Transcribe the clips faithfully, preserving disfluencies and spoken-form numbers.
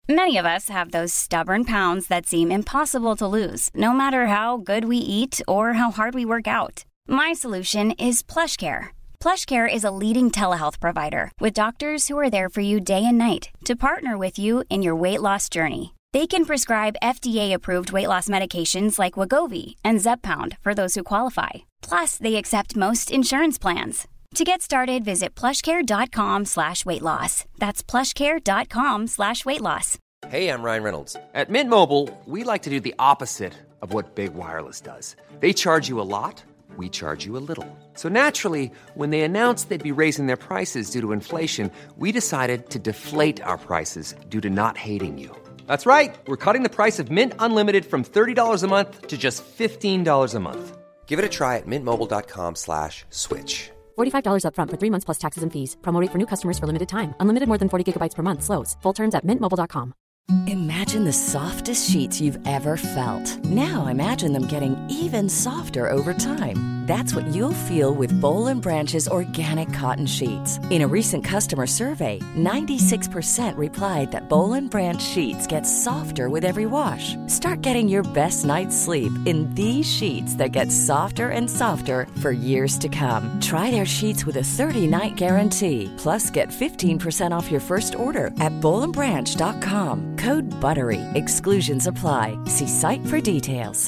Many of us have those stubborn pounds that seem impossible to lose, no matter how good we eat or how hard we work out. My solution is PlushCare. PlushCare is a leading telehealth provider with doctors who are there for you day and night to partner with you in your weight loss journey. They can prescribe F D A-approved weight loss medications like Wegovy and Zepbound for those who qualify. Plus, they accept most insurance plans. To get started, visit plushcare.com slash weight loss. That's plushcare.com slash weight loss. Hey, I'm Ryan Reynolds. At Mint Mobile, we like to do the opposite of what Big Wireless does. They charge you a lot, we charge you a little. So naturally, when they announced they'd be raising their prices due to inflation, we decided to deflate our prices due to not hating you. That's right. We're cutting the price of Mint Unlimited from thirty dollars a month to just fifteen dollars a month. Give it a try at mintmobile.com slash switch. forty-five dollars up front for three months plus taxes and fees. Promo rate for new customers for limited time. Unlimited more than forty gigabytes per month. Slows full terms at mint mobile dot com. Imagine the softest sheets you've ever felt. Now imagine them getting even softer over time. That's what you'll feel with Boll and Branch's organic cotton sheets. In a recent customer survey, ninety-six percent replied that Boll and Branch sheets get softer with every wash. Start getting your best night's sleep in these sheets that get softer and softer for years to come. Try their sheets with a thirty-night guarantee. Plus, get fifteen percent off your first order at boll and branch dot com. Code BUTTERY. Exclusions apply. See site for details.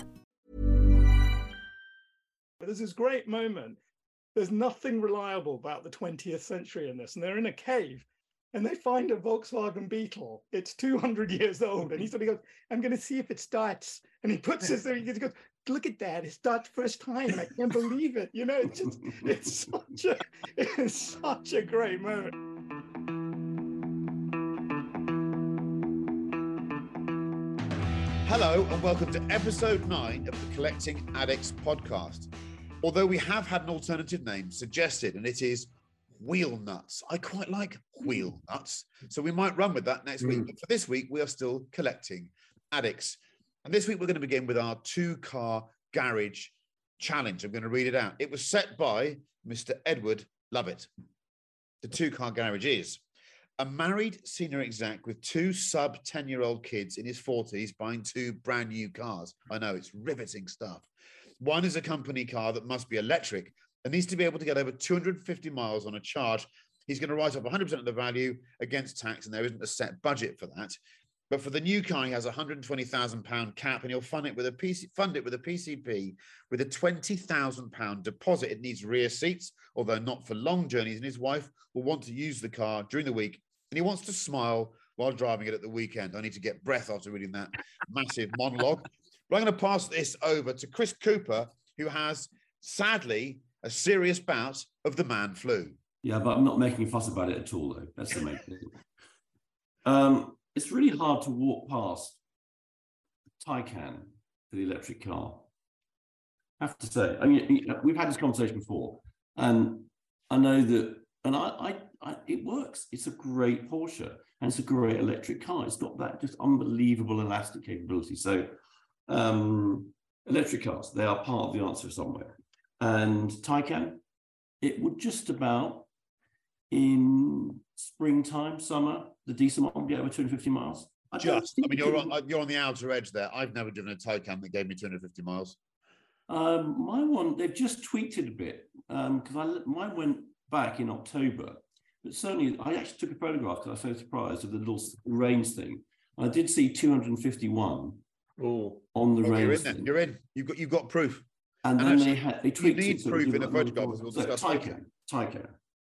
There's this great moment. There's nothing reliable about the twentieth century in this. And they're in a cave and they find a Volkswagen Beetle. It's two hundred years old. And he sort of goes, I'm going to see if it starts. And he puts his there. He goes, look at that. It starts first time. I can't believe it. You know, it's just, it's such a, it's such a great moment. Hello and welcome to episode nine of the Collecting Addicts podcast. Although we have had an alternative name suggested, and it is Wheel Nuts. I quite like Wheel Nuts, so we might run with that next mm. week. But for this week, we are still collecting addicts. And this week, we're going to begin with our two-car garage challenge. I'm going to read it out. It was set by Mister Edward Lovett. The two-car garage is a married senior exec with two sub ten-year-old kids in his forties buying two brand new cars. I know, it's riveting stuff. One is a company car that must be electric and needs to be able to get over two hundred fifty miles on a charge. He's going to write off one hundred percent of the value against tax, and there isn't a set budget for that. But for the new car, he has a one hundred twenty thousand pounds cap, and he'll fund it with a P C, fund it with a P C P with a twenty thousand pounds deposit. It needs rear seats, although not for long journeys, and his wife will want to use the car during the week, and he wants to smile while driving it at the weekend. I need to get breath after reading that massive monologue. But I'm going to pass this over to Chris Cooper, who has, sadly, a serious bout of the man flu. Yeah, but I'm not making a fuss about it at all, though. That's the main thing. Um, it's really hard to walk past Taycan for the electric car. I have to say, I mean, we've had this conversation before, and I know that, and I, I, I it works. It's a great Porsche, and it's a great electric car. It's got that just unbelievable elastic capability. So, um, electric cars, they are part of the answer somewhere. And Taycan, it would just about, in springtime, summer, the decent one get over two hundred fifty miles. I just, I mean, you're on, you're on the outer edge there. I've never driven a Taycan that gave me two hundred fifty miles. Um, my one, they've just tweaked it a bit, because um, I mine went back in October. But certainly, I actually took a photograph because I was so surprised of the little range thing. I did see two hundred fifty-one Ooh. on the oh, range. You're in thing. there. You're in. You've got you've got proof. And, and then actually, they had they tweaked you need it. proof so in a photograph, as we'll so discuss. Taycan, Taycan.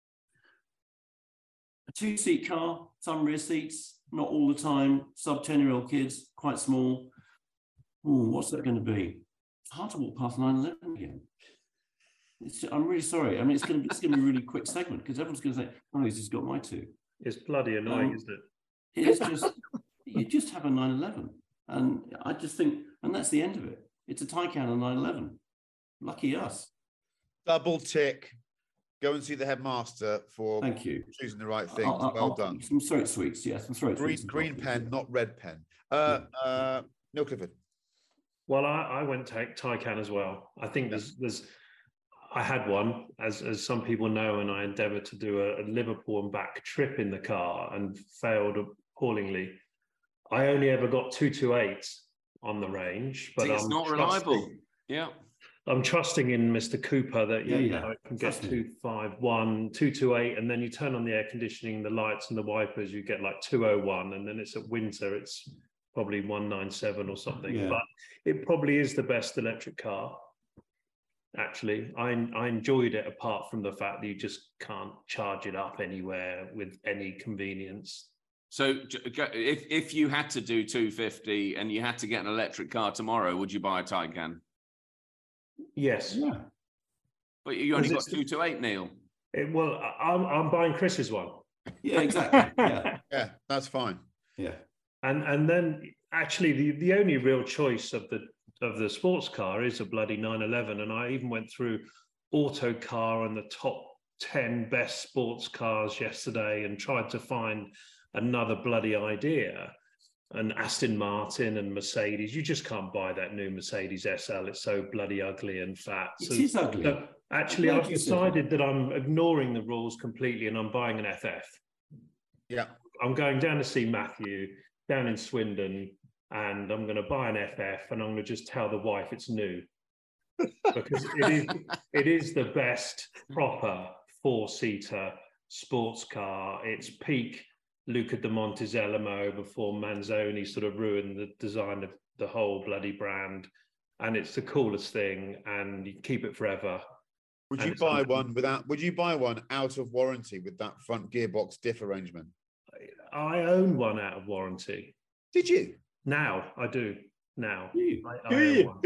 A two-seat car, some rear seats, not all the time. Sub ten-year-old kids, quite small. Ooh, what's that going to be? It's hard to walk past nine eleven again. It's, I'm really sorry. I mean, it's going to it's going to be a really quick segment because everyone's going to say, "Oh, he's just got my two." It's bloody annoying, um, isn't it? It's just you just have a nine eleven, and I just think, and that's the end of it. It's a Taycan on nine eleven. Lucky us. Double tick. Go and see the headmaster for Thank you. choosing the right things. I'll, well I'll, done. Some throat sweets, yes. Some throat green, sweets. green pen, not red pen. Uh, yeah. uh, Neil Clifford. Well, I, I went to Taycan as well. I think there's, there's, I had one, as as some people know, and I endeavoured to do a, a Liverpool and back trip in the car and failed appallingly. I only ever got two twenty-eight on the range, but See, it's I'm not trusting, reliable. Yeah. I'm trusting in Mister Cooper that you Yeah, know, yeah. it can get Trust me. two fifty-one, two twenty-eight, and then you turn on the air conditioning, the lights and the wipers, you get like two oh one, and then it's at winter, it's probably one ninety-seven or something. Yeah. But it probably is the best electric car. Actually, I I enjoyed it apart from the fact that you just can't charge it up anywhere with any convenience. So j- go- if if you had to do two fifty and you had to get an electric car tomorrow, would you buy a Taycan? Yes. Yeah. But you only got Because two to eight, Neil. It, well, I- I'm I'm buying Chris's one. Yeah, exactly. Yeah. Yeah, that's fine. Yeah. And and then actually the, the only real choice of the of the sports car is a bloody nine eleven. And I even went through Autocar and the top ten best sports cars yesterday and tried to find another bloody idea. And Aston Martin and Mercedes, you just can't buy that new Mercedes S L. It's so bloody ugly and fat. It So, is ugly. so actually, I'm glad I've you said decided that I'm ignoring the rules completely and I'm buying an F F. Yeah. I'm going down to see Matthew down in Swindon, and I'm going to buy an F F, and I'm going to just tell the wife it's new, because it is it is the best proper four-seater sports car. It's peak Luca de Montezemolo before Manzoni sort of ruined the design of the whole bloody brand, and it's the coolest thing, and you keep it forever. Would And you it's buy un- one without? Would you buy one out of warranty with that front gearbox diff arrangement? I own one out of warranty. Did you? Now I do. Now You? I, I Do own you? one.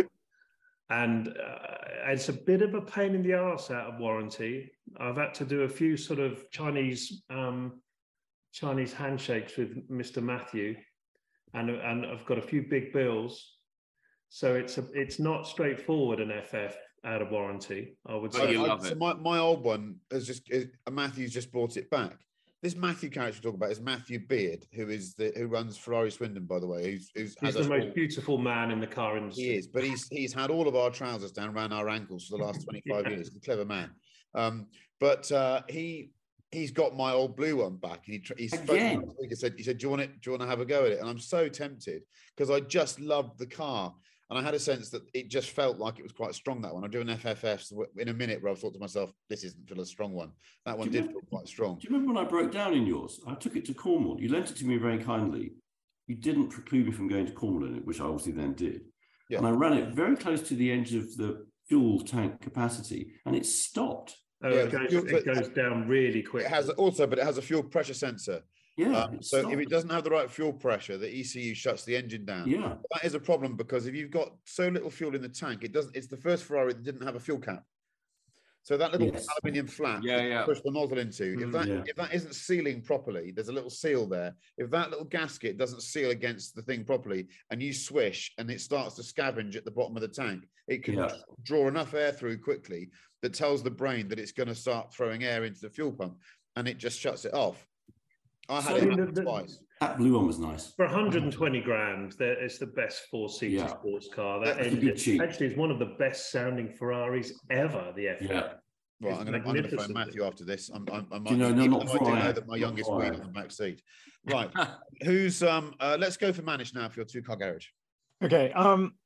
And uh, it's a bit of a pain in the arse out of warranty. I've had to do a few sort of Chinese um, Chinese handshakes with Mister Matthew, and and I've got a few big bills. So it's a it's not straightforward an F F out of warranty. I would Oh, say. you I- love so it. my, my old one has just is, uh, Matthew's just bought it back. This Matthew character we talk about is Matthew Beard, who is the who runs Ferrari Swindon, by the way. Who's, who's He's has the us most all- beautiful man in the car industry. He is, but he's he's had all of our trousers down around our ankles for the last twenty-five Yeah. years. He's a clever man. Um, but uh, he he's got my old blue one back, and he tr- he's Again? last week. He said he said, "Do you want it? Do you want to have a go at it?" And I'm so tempted because I just loved the car, and I had a sense that it just felt like it was quite strong. That one. I'm doing F F Fs in a minute, where I thought to myself, "This isn't feel a strong one." That one Do you did remember- feel quite strong. Do you remember when I broke down in yours? I took it to Cornwall. You lent it to me very kindly. You didn't preclude me from going to Cornwall in it, which I obviously then did. Yeah. And I ran it very close to the edge of the fuel tank capacity, and it stopped. Oh, Yeah, it, goes, you're- it goes down really quick. It has also, but it has a fuel pressure sensor. Yeah. Um, it so if stopped. it doesn't have the right fuel pressure, the E C U shuts the engine down. Yeah. That is a problem because if you've got so little fuel in the tank, it doesn't. It's the first Ferrari that didn't have a fuel cap. So that little Yes. aluminium flap Yeah, that you yeah. push the nozzle into, if Mm, that yeah. if that isn't sealing properly, there's a little seal there. If that little gasket doesn't seal against the thing properly, and you swish and it starts to scavenge at the bottom of the tank, it can Yeah. draw enough air through quickly that tells the brain that it's going to start throwing air into the fuel pump, and it just shuts it off. I had So it the- happen the- twice. That blue one was nice. For one hundred twenty grand, there- it's the best four-seater Yeah. sports car. That That's a engine, good cheap. actually, it's one of the best-sounding Ferraris ever. The F F. Yeah. Right, It's I'm going to I'm going to phone magnificent. Matthew after this. I'm, I'm, I might, you know, no, even not though I do before I know have- that my not youngest before I wheel have. on the back seat. Right, who's um? Uh, let's go for Manish now for your two-car garage. Okay. Um,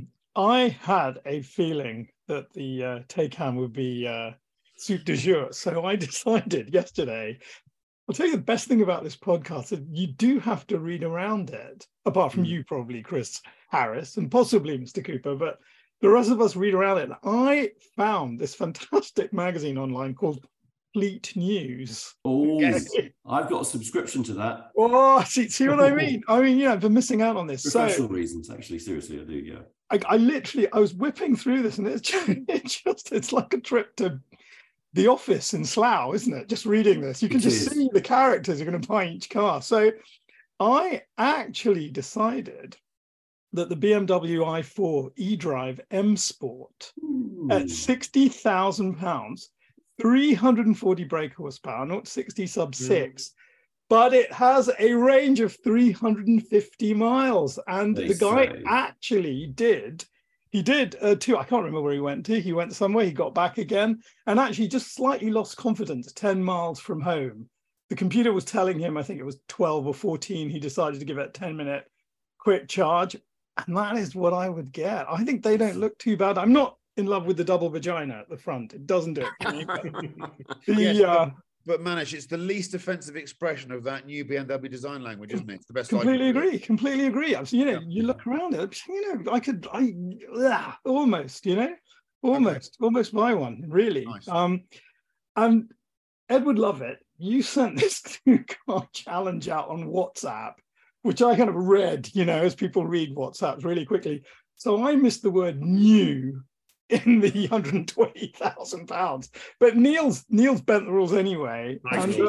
I had a feeling that the uh, Taycan would be uh, soup du jour, so I decided yesterday. I'll tell you the best thing about this podcast is you do have to read around it, apart from Mm. you probably, Chris Harris, and possibly Mister Cooper, but the rest of us read around it. And I found this fantastic magazine online called Fleet News. Oh, Okay. I've got a subscription to that. Oh, see, see what I mean? I mean, you know, for missing out on this. So Professional reasons, actually. Seriously, I do. Yeah. I, I literally, I was whipping through this, and it's just, it's just, it's like a trip to the office in Slough, isn't it? Just reading this, you can It just is. see the characters you're going to buy each car. So I actually decided that the B M W i four eDrive M Sport at Ooh. sixty thousand pounds, three hundred forty brake horsepower, not sixty sub six, but it has a range of three hundred fifty miles. And They the guy say. actually did, he did uh, two, I can't remember where he went to. He went somewhere, he got back again, and actually just slightly lost confidence ten miles from home. The computer was telling him, I think it was twelve or fourteen. He decided to give it a ten minute quick charge, and that is what I would get. I think they don't look too bad. I'm not in love with the double vagina at the front. It doesn't do it for me. But the, yes, uh, but, but Manish, it's the least offensive expression of that new B M W design language, isn't it? It's the best. Completely I can agree. Completely agree. I've, you know, yeah. you look around it. You know, I could, I yeah, almost. You know, almost, okay. almost buy one. Really. Nice. Um, and Edward Lovett, you sent this two-car challenge out on WhatsApp, which I kind of read, you know, as people read WhatsApps really quickly. So I missed the word new in the one hundred twenty thousand pounds. But Neil's Neil's bent the rules anyway. And, uh,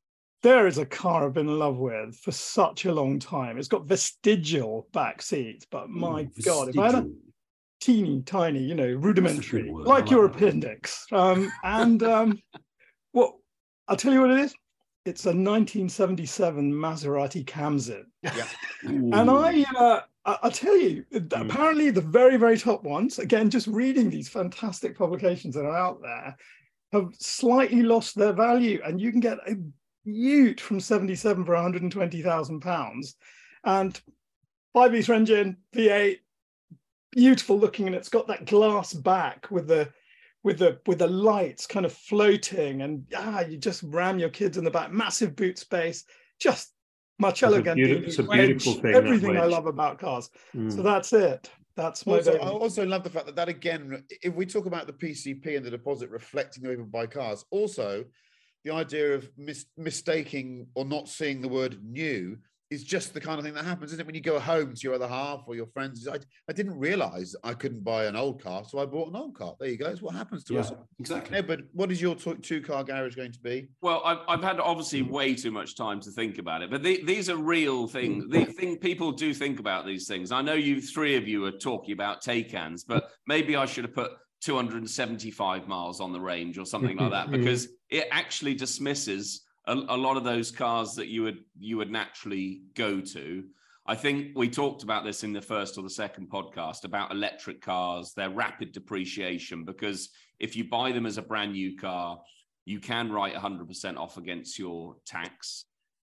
there is a car I've been in love with for such a long time. It's got vestigial back seats, but my Ooh, God, if I had a teeny tiny, you know, rudimentary, like, like your that. appendix. Um, and um, well, I'll tell you what it is. It's a nineteen seventy-seven Maserati Camzin. Yeah. And I, uh, I'll tell you, mm. apparently the very, very top ones, again, just reading these fantastic publications that are out there, have slightly lost their value. And you can get a Ute from seventy-seven for one hundred twenty thousand pounds. And five litre engine, V eight, beautiful looking, and it's got that glass back with the with the with the lights kind of floating, and ah, you just ram your kids in the back, massive boot space, just Marcello Gandini, it's a beautiful thing, everything I love about cars. Mm. So that's it. That's my also, I also love the fact that that again, if we talk about the P C P and the deposit reflecting the way people buy cars, also the idea of mis- mistaking or not seeing the word new is just the kind of thing that happens, isn't it? When you go home to your other half or your friends, I, I didn't realize I couldn't buy an old car, so I bought an old car. There you go. It's what happens to yeah, us. Exactly. Yeah, but what is your t- two-car garage going to be? Well, I've, I've had obviously way too much time to think about it, but the, these are real things. The thing people do think about these things. I know you three of you are talking about Taycans, but maybe I should have put two hundred seventy-five miles on the range or something like that, because it actually dismisses A, a lot of those cars that you would you would naturally go to. I think we talked about this in the first or the second podcast about electric cars, their rapid depreciation, because if you buy them as a brand new car, you can write one hundred percent off against your tax.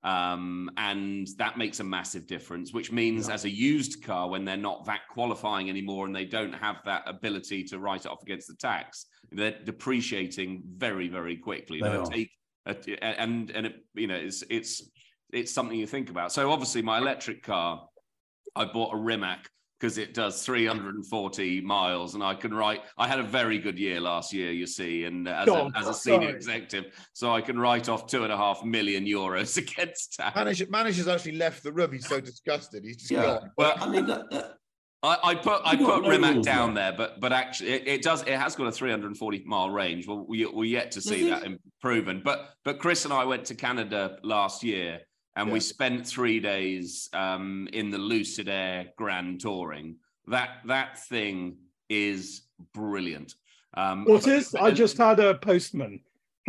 Um, and that makes a massive difference, which means yeah. as a used car, when they're not V A T qualifying anymore and they don't have that ability to write it off against the tax, they're depreciating very, very quickly. They'll take and and it, you know, it's it's it's something you think about. So obviously my electric car, I bought a Rimac because it does three hundred forty miles, and I can write. I had a very good year last year, you see, and as a, as a senior sorry. executive, so I can write off two and a half million euros against tax. Manager, manager's actually left the room. He's so disgusted. He's just yeah. gone. Well, I mean. That, that... I, I put I put Rimac down there, but but actually it, it does it has got a three hundred forty mile range. Well, we we're yet to see that proven. But but Chris and I went to Canada last year, and yeah. we spent three days um, in the Lucid Air Grand Touring. That that thing is brilliant. Um, what is? I just had a postman.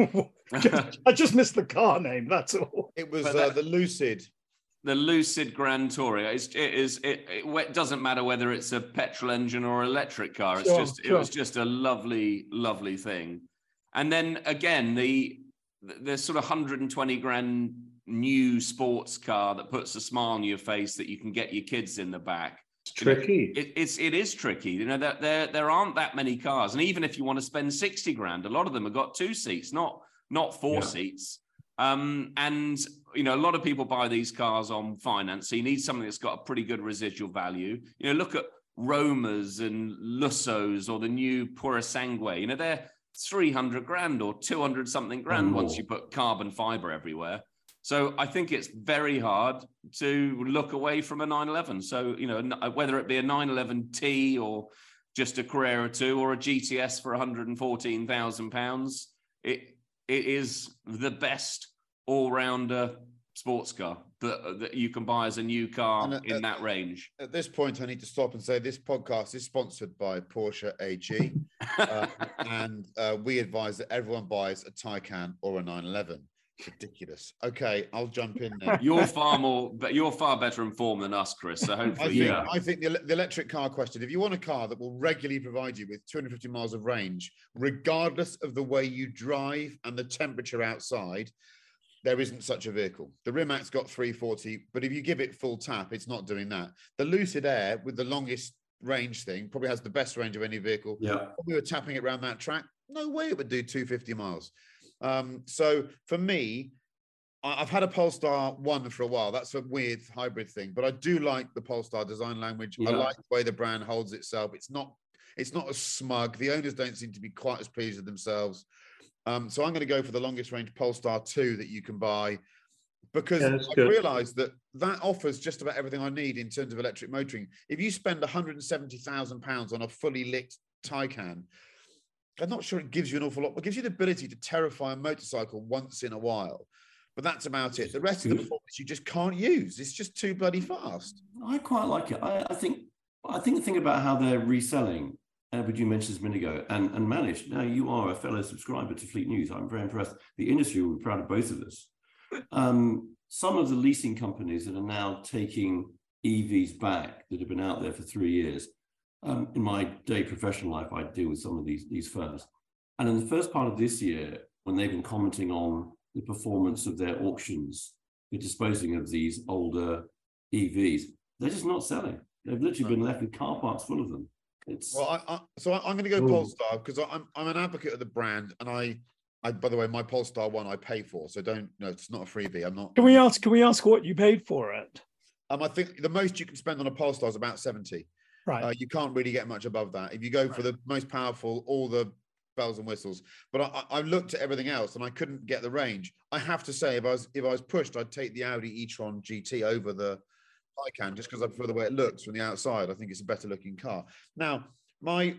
just, I just missed the car name. That's all. It was uh, the Lucid. The Lucid Grand Touring. It's, it is. It, it doesn't matter whether it's a petrol engine or electric car. It's sure, just. Sure. It was just a lovely, lovely thing. And then again, the the sort of one hundred twenty grand new sports car that puts a smile on your face that you can get your kids in the back. It's tricky. It, it's it is tricky. You know that there there aren't that many cars, and even if you want to spend sixty grand, a lot of them have got two seats, not not four yeah. seats. Um, and, you know, a lot of people buy these cars on finance. So you need something that's got a pretty good residual value. You know, look at Romas and Lussos or the new Purosangue. You know, they're three hundred grand or two hundred something grand oh. once you put carbon fiber everywhere. So I think it's very hard to look away from a nine eleven. So, you know, whether it be a nine eleven T or just a Carrera two or a G T S for one hundred fourteen thousand pounds, it it is the best all-rounder sports car that, that you can buy as a new car at, in that range. At this point, I need to stop and say this podcast is sponsored by Porsche A G, uh, and uh, we advise that everyone buys a Taycan or a nine eleven. Ridiculous. Okay, I'll jump in now. You're far more, but you're far better informed than us, Chris. So hopefully, I think, yeah. I think the, the electric car question. If you want a car that will regularly provide you with two hundred fifty miles of range, regardless of the way you drive and the temperature outside, there isn't such a vehicle. The Rimac got three forty, but if you give it full tap, it's not doing that. The Lucid Air with the longest range thing probably has the best range of any vehicle. Yeah. If we were tapping it around that track, no way it would do two hundred fifty miles. Um, so for me, I've had a Polestar one for a while. That's a weird hybrid thing, but I do like the Polestar design language. Yeah. I like the way the brand holds itself. It's not, it's not as smug. The owners don't seem to be quite as pleased with themselves. Um, so I'm going to go for the longest range Polestar two that you can buy, because yeah, I've realized that that offers just about everything I need in terms of electric motoring. If you spend one hundred seventy thousand pounds on a fully lit Taycan, I'm not sure it gives you an awful lot, but it gives you the ability to terrify a motorcycle once in a while. But that's about it. The rest Good. of the performance you just can't use. It's just too bloody fast. I quite like it. I, I think I think the thing about how they're reselling, uh, but you mentioned this a minute ago, and, and managed. Now, you are a fellow subscriber to Fleet News. I'm very impressed. The industry will be proud of both of us. Um, some of the leasing companies that are now taking E Vs back that have been out there for three years. Um, in my day professional life, I deal with some of these, these firms. And in the first part of this year, when they've been commenting on the performance of their auctions for disposing of these older E Vs, they're just not selling. They've literally been left with car parks full of them. It's well, I, I, so I'm going to go Ooh. Polestar because I'm I'm an advocate of the brand, and I, I by the way, my Polestar one I pay for, so don't no, it's not a freebie. I'm not. Can we ask? Can we ask what you paid for it? Um, I think the most you can spend on a Polestar is about seventy. Right. Uh, you can't really get much above that. If you go right. for the most powerful, all the bells and whistles, but I, I looked at everything else and I couldn't get the range. I have to say, if I was if I was pushed, I'd take the Audi e-tron G T over the Taycan just because I prefer the way it looks from the outside. I think it's a better looking car. Now, my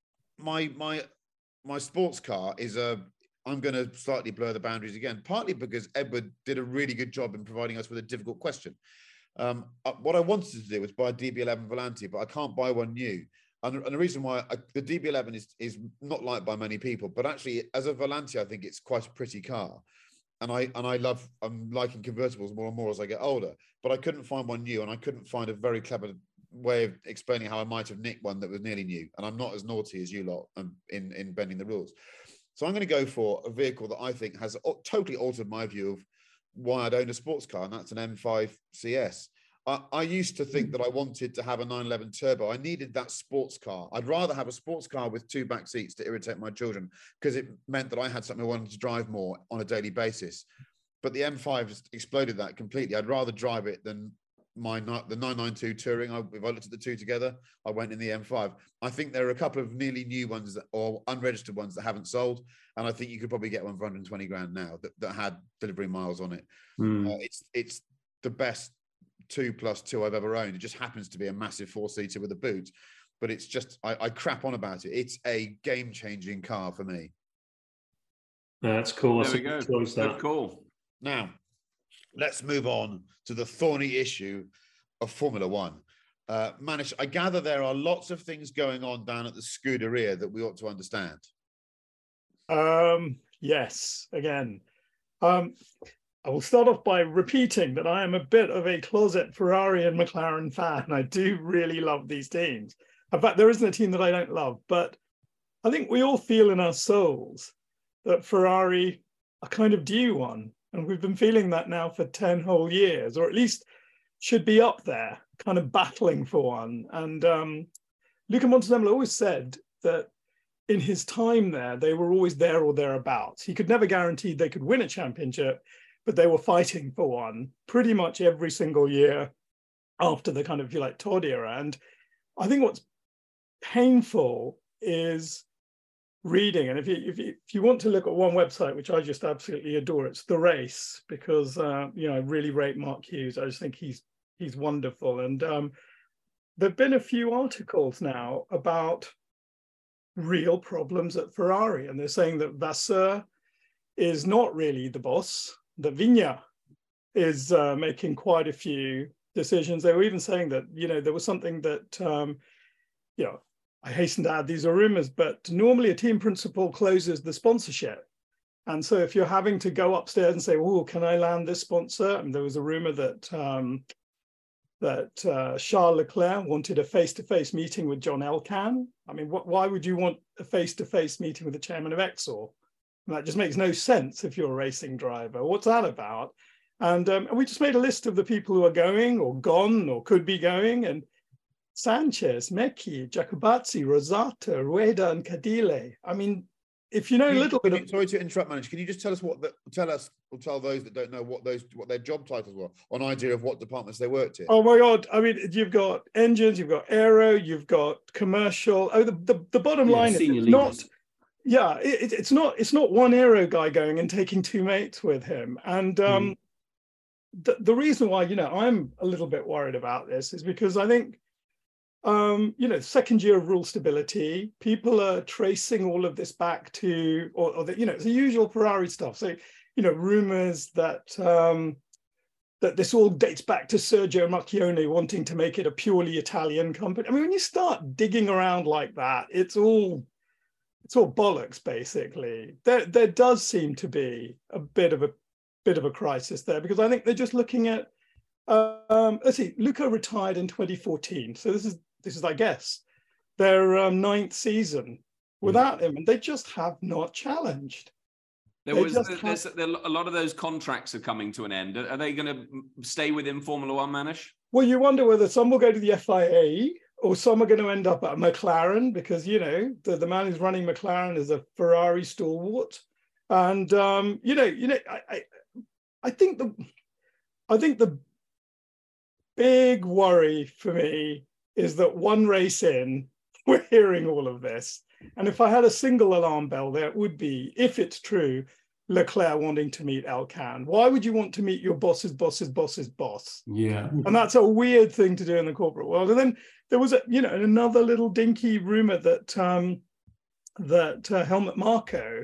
my my my sports car is a. I'm going to slightly blur the boundaries again, partly because Edward did a really good job in providing us with a difficult question. Um, what I wanted to do was buy a D B eleven Volante, but I can't buy one new. And, and the reason why I, the D B eleven is, is not liked by many people, but actually as a Volante, I think it's quite a pretty car. And I and I love, I'm liking convertibles more and more as I get older, but I couldn't find one new, and I couldn't find a very clever way of explaining how I might have nicked one that was nearly new. And I'm not as naughty as you lot um, in, in bending the rules. So I'm going to go for a vehicle that I think has totally altered my view of why I'd own a sports car, and that's an M five C S. I, I used to think that I wanted to have a nine eleven turbo. I needed that sports car. I'd rather have a sports car with two back seats to irritate my children, because it meant that I had something I wanted to drive more on a daily basis. But the M five has exploded that completely. I'd rather drive it than my the nine ninety-two Touring. I, if I looked at the two together, I went in the M five. I think there are a couple of nearly new ones that, or unregistered ones that haven't sold, and I think you could probably get one for one hundred twenty grand now that, that had delivery miles on it. Mm. Uh, it's it's the best two plus two I've ever owned. It just happens to be a massive four-seater with a boot, but it's just I, I crap on about it. It's a game-changing car for me. That's cool. There we go. Good that. Call. Now, let's move on to the thorny issue of Formula One. Uh, Manish, I gather there are lots of things going on down at the Scuderia that we ought to understand. Um, yes, again. Um, I will start off by repeating that I am a bit of a closet Ferrari and McLaren fan. I do really love these teams. In fact, there isn't a team that I don't love, but I think we all feel in our souls that Ferrari are kind of due one. And we've been feeling that now for ten whole years, or at least should be up there, kind of battling for one. And um, Luca Montesemolo always said that in his time there, they were always there or thereabouts. He could never guarantee they could win a championship, but they were fighting for one pretty much every single year after the kind of, if you like, Todd era. And I think what's painful is reading, and if you, if you if you want to look at one website, which I just absolutely adore, it's The Race, because uh, you know, I really rate Mark Hughes. I just think he's he's wonderful. And um, there've been a few articles now about real problems at Ferrari, and they're saying that Vasseur is not really the boss, that Vigna is uh, making quite a few decisions. They were even saying that, you know, there was something that, um, you know, I hasten to add, these are rumors, but normally a team principal closes the sponsorship. And so if you're having to go upstairs and say, oh, can I land this sponsor? And there was a rumor that um, that uh, Charles Leclerc wanted a face-to-face meeting with John Elkann. I mean, what, why would you want a face-to-face meeting with the chairman of Exor? And that just makes no sense if you're a racing driver. What's that about? And, um, and we just made a list of the people who are going or gone or could be going. And Sanchez, Mecchi, Jacobazzi, Rosata, Rueda, and Cadile. I mean, if you know a little bit you, of... Sorry to interrupt, manager. Can you just tell us what the, tell us or tell those that don't know what those what their job titles were, an idea of what departments they worked in? Oh my God! I mean, you've got engines, you've got aero, you've got commercial. Oh, the the, the bottom Yeah, line is senior it's not. leaders. Yeah, it, it's not. It's not one aero guy going and taking two mates with him. And um, mm. the the reason why, you know, I'm a little bit worried about this is because I think. Um, you know, second year of rule stability, people are tracing all of this back to, or, or the, you know, it's the usual Ferrari stuff. So, you know, rumors that um, that this all dates back to Sergio Marchionne wanting to make it a purely Italian company. I mean, when you start digging around like that, it's all it's all bollocks, basically. There, there does seem to be a bit of a bit of a crisis there because I think they're just looking at. Um, let's see, Luca retired in twenty fourteen, so this is. This is, I guess, their um, ninth season without him, and they just have not challenged. There They was just there- have- there's, there, a lot of those contracts are coming to an end. Are, are they going to stay within Formula One, Manish? Well, you wonder whether some will go to the F I A or some are going to end up at McLaren because, you know, the, the man who's running McLaren is a Ferrari stalwart. And, um, you know, you know, I, I, I think the, I think the big worry for me is that one race in, we're hearing all of this. And if I had a single alarm bell there, it would be, if it's true, Leclerc wanting to meet Elkann. Why would you want to meet your boss's boss's boss's boss? Yeah. And that's a weird thing to do in the corporate world. And then there was, a, you know, another little dinky rumor that um, that uh, Helmut Marko,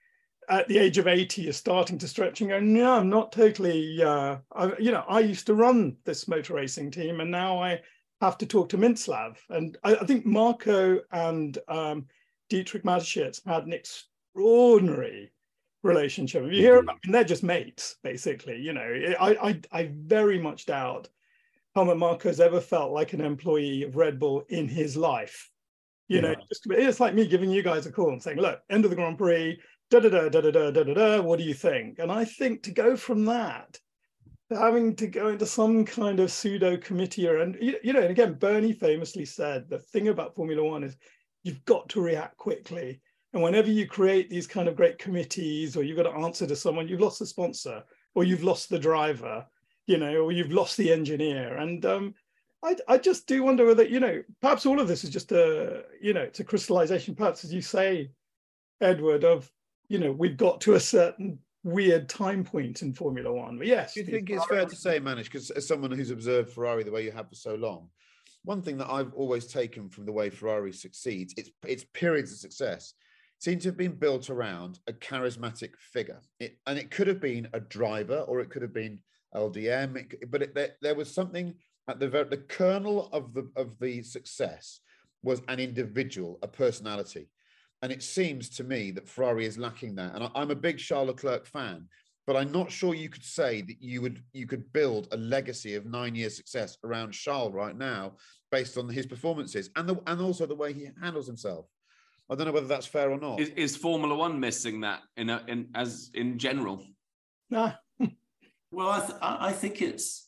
at the age of eighty, is starting to stretch and go, no, I'm not totally, uh, I, you know, I used to run this motor racing team and now I have to talk to Mintzlaff. And I, I think Marko and um, Dietrich Mateschitz had an extraordinary relationship. If you hear about, I mean, they're just mates, basically. You know, I, I, I very much doubt Helmut Marko's ever felt like an employee of Red Bull in his life. You yeah. know, just, it's like me giving you guys a call and saying, look, end of the Grand Prix, da da da da da da da da da. What do you think? And I think to go from that having to go into some kind of pseudo committee, or, and you, you know, and again, Bernie famously said the thing about Formula One is you've got to react quickly. And whenever you create these kind of great committees, or you've got to answer to someone, you've lost the sponsor, or you've lost the driver, you know, or you've lost the engineer. And um, I, I just do wonder whether, you know, perhaps all of this is just a, you know, it's a crystallization, perhaps, as you say, Edward, of, you know, we've got to a certain weird time point in Formula One. But yes. Do you think it's fair to say, Manish, because as someone who's observed Ferrari the way you have for so long, one thing that I've always taken from the way Ferrari succeeds, its its periods of success, seem to have been built around a charismatic figure. It, and it could have been a driver, or it could have been L D M, it, but it, there, there was something at the very, the kernel of the of the success was an individual, a personality. And it seems to me that Ferrari is lacking that. And I, I'm a big Charles Leclerc fan, but I'm not sure you could say that you would you could build a legacy of nine years success around Charles right now based on his performances and the, and also the way he handles himself. I don't know whether that's fair or not. Is, is Formula One missing that in a, in as in general? Nah. Well, I, th- I think it's,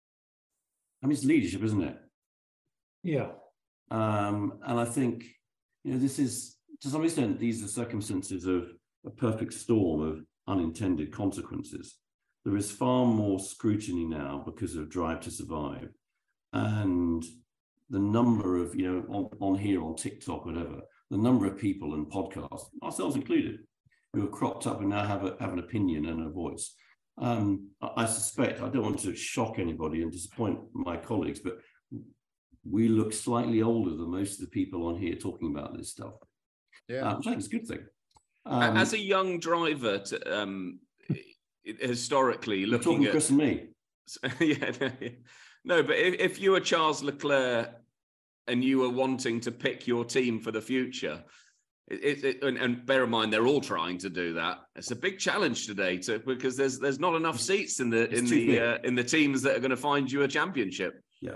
I mean, it's leadership, isn't it? Yeah. Um, and I think, you know, this is, to some extent, these are circumstances of a perfect storm of unintended consequences. There is far more scrutiny now because of Drive to Survive. And the number of, you know, on, on here, on TikTok, whatever, the number of people and podcasts, ourselves included, who have cropped up and now have, a, have an opinion and a voice. Um, I, I suspect, I don't want to shock anybody and disappoint my colleagues, but we look slightly older than most of the people on here talking about this stuff. Yeah, uh, which I think is a good thing. Um, As a young driver, to, um, historically looking talking at Chris and me. yeah, no, yeah. no, but if, if you were Charles Leclerc and you were wanting to pick your team for the future, it, it, it, and, and bear in mind they're all trying to do that. It's a big challenge today, to because there's there's not enough seats in the in the uh, in the teams that are going to find you a championship. Yeah.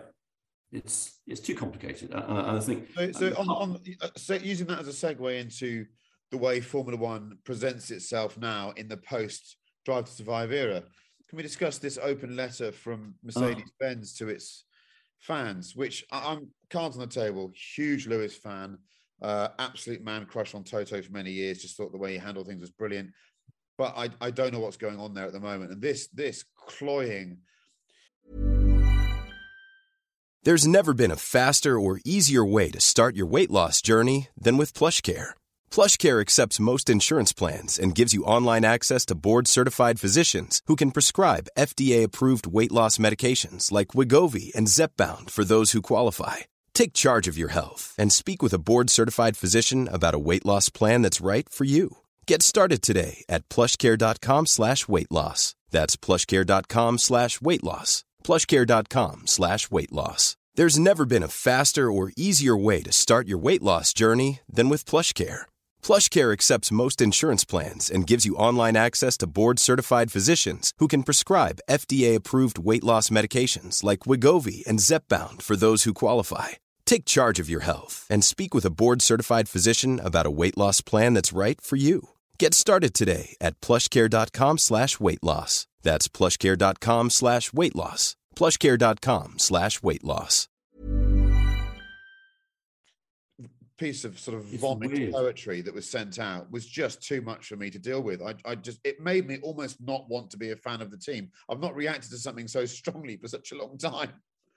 It's it's too complicated, and I, I think. So, so on, on so using that as a segue into the way Formula One presents itself now in the post Drive to Survive era. Can we discuss this open letter from Mercedes-Benz oh. to its fans, which I, I'm cards on the table, huge Lewis fan, uh, absolute man crush on Toto for many years, just thought the way he handled things was brilliant. But I, I don't know what's going on there at the moment. And this, this cloying. There's never been a faster or easier way to start your weight loss journey than with PlushCare. PlushCare accepts most insurance plans and gives you online access to board-certified physicians who can prescribe F D A-approved weight loss medications like Wegovy and Zepbound for those who qualify. Take charge of your health and speak with a board-certified physician about a weight loss plan that's right for you. Get started today at plushcare.com slash weight loss. That's plushcare.com slash weight loss. plushcare.com slash weight loss. There's never been a faster or easier way to start your weight loss journey than with PlushCare. PlushCare accepts most insurance plans and gives you online access to board-certified physicians who can prescribe F D A-approved weight loss medications like Wegovy and Zepbound for those who qualify. Take charge of your health and speak with a board-certified physician about a weight loss plan that's right for you. Get started today at plushcare.com slash weight loss. That's plushcare.com slash weight loss. plushcare.com slash weight loss. Piece of sort of vomit poetry that was sent out was just too much for me to deal with. I, I just, it made me almost not want to be a fan of the team. I've not reacted to something so strongly for such a long time.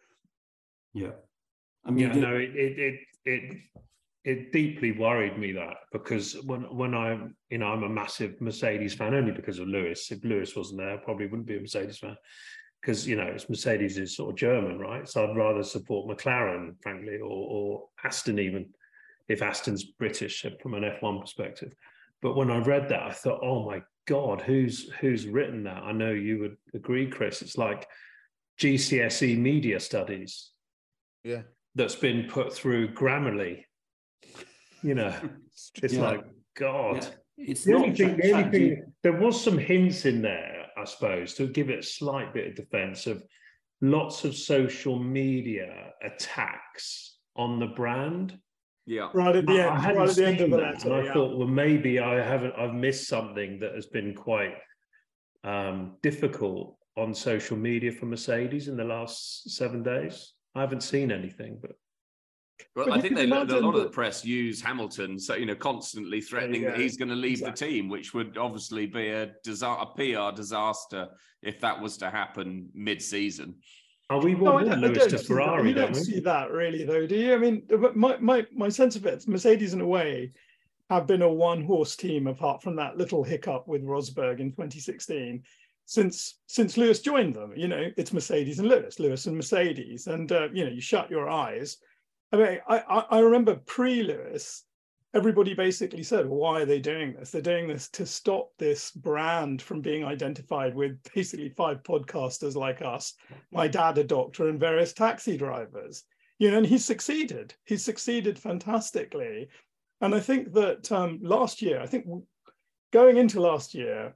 Yeah. I mean, yeah, no, it, it, it, it, it deeply worried me that because when, when I, you know, I'm a massive Mercedes fan only because of Lewis. If Lewis wasn't there, I probably wouldn't be a Mercedes fan because, you know, it's Mercedes is sort of German, right? So I'd rather support McLaren, frankly, or, or Aston even, if Aston's British from an F one perspective. But when I read that, I thought, oh my God, who's who's written that? I know you would agree, Chris. It's like G C S E media studies. Yeah. That's been put through Grammarly. You know, it's yeah. like, God. Yeah. It's the not only thing, the only thing, there was some hints in there, I suppose, to give it a slight bit of defense of lots of social media attacks on the brand. Yeah, right at the end. I hadn't right at the end of the that, letter, and I yeah. thought, well, maybe I haven't. I've missed something that has been quite um, difficult on social media for Mercedes in the last seven days. I haven't seen anything, but. Well, but I think they, a lot that... of the press use Hamilton, so you know, constantly threatening that he's going to leave exactly. the team, which would obviously be a, disa- a P R disaster if that was to happen mid-season. Oh, we no, want I, Lewis I don't to see Ferrari, that. You don't don't we? see that really, though, do you? I mean, my my my sense of it, Mercedes in a way have been a one-horse team apart from that little hiccup with Rosberg in twenty sixteen. Since since Lewis joined them, you know, it's Mercedes and Lewis, Lewis and Mercedes, and uh, you know, you shut your eyes. I mean, I I, I remember pre-Lewis. Everybody basically said, well, why are they doing this? They're doing this to stop this brand from being identified with basically five podcasters like us, my dad, a doctor, and various taxi drivers. You know, and he's succeeded. He's succeeded fantastically. And I think that um, last year, I think going into last year,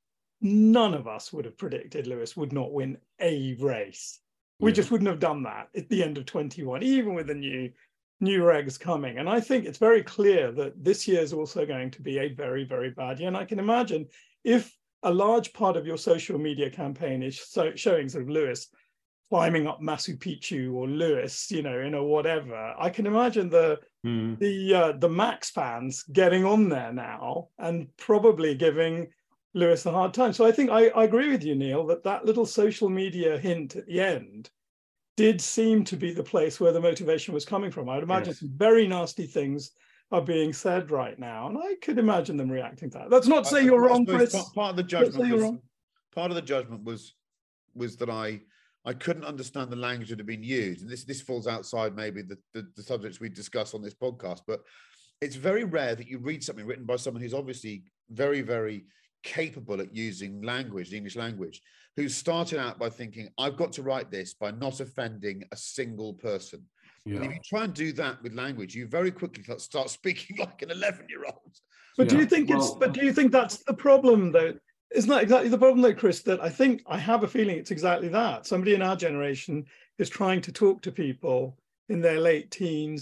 none of us would have predicted Lewis would not win a race. We yeah. just wouldn't have done that at the end of twenty-one, even with the new new regs coming. And I think it's very clear that this year is also going to be a very, very bad year. And I can imagine if a large part of your social media campaign is so, showing sort of Lewis climbing up Machu Picchu or Lewis, you know, in a whatever, I can imagine the mm. the uh, the Max fans getting on there now and probably giving Lewis a hard time. So I think I, I agree with you, Neil, that that little social media hint at the end did seem to be the place where the motivation was coming from. I'd imagine yes. some very nasty things are being said right now, and I could imagine them reacting to that. That's not to say I, you're I wrong, Chris. Part, part of the judgment was, part of the judgment was was that I I couldn't understand the language that had been used, and this this falls outside maybe the, the the subjects we discuss on this podcast. But it's very rare that you read something written by someone who's obviously very very capable at using language, the English language, who started out by thinking, I've got to write this by not offending a single person. Yeah. And if you try and do that with language, you very quickly start speaking like an eleven-year-old. But yeah. do you think well, it's? But do you think that's the problem, though? Isn't that exactly the problem, though, Chris? That I think I have a feeling it's exactly that. Somebody in our generation is trying to talk to people in their late teens,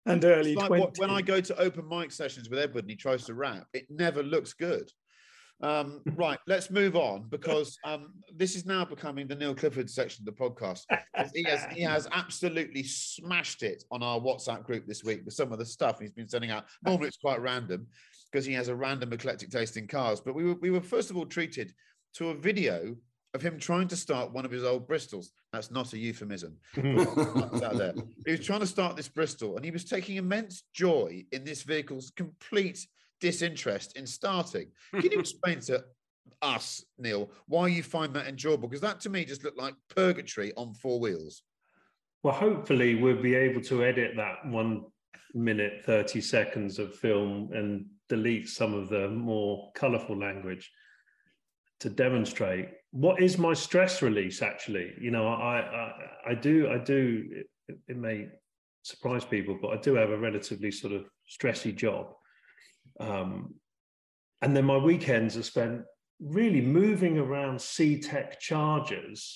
and early It's like twenties. what, when I go to open mic sessions with Edward and he tries to rap, it never looks good. Um, right, let's move on, because um, this is now becoming the Neil Clifford section of the podcast. He has he has absolutely smashed it on our WhatsApp group this week with some of the stuff he's been sending out. Normally it's quite random because he has a random eclectic taste in cars. But we were we were first of all treated to a video of him trying to start one of his old Bristols. That's not a euphemism. Out there. He was trying to start this Bristol, and he was taking immense joy in this vehicle's complete disinterest in starting. Can you explain to us, Neil, why you find that enjoyable? Because that to me just looked like purgatory on four wheels. Well, hopefully we'll be able to edit that one minute, thirty seconds of film and delete some of the more colourful language to demonstrate what is my stress release. Actually, you know, I I, I do I do it, it may surprise people, but I do have a relatively sort of stressy job. Um, and then my weekends are spent really moving around C-Tech Chargers,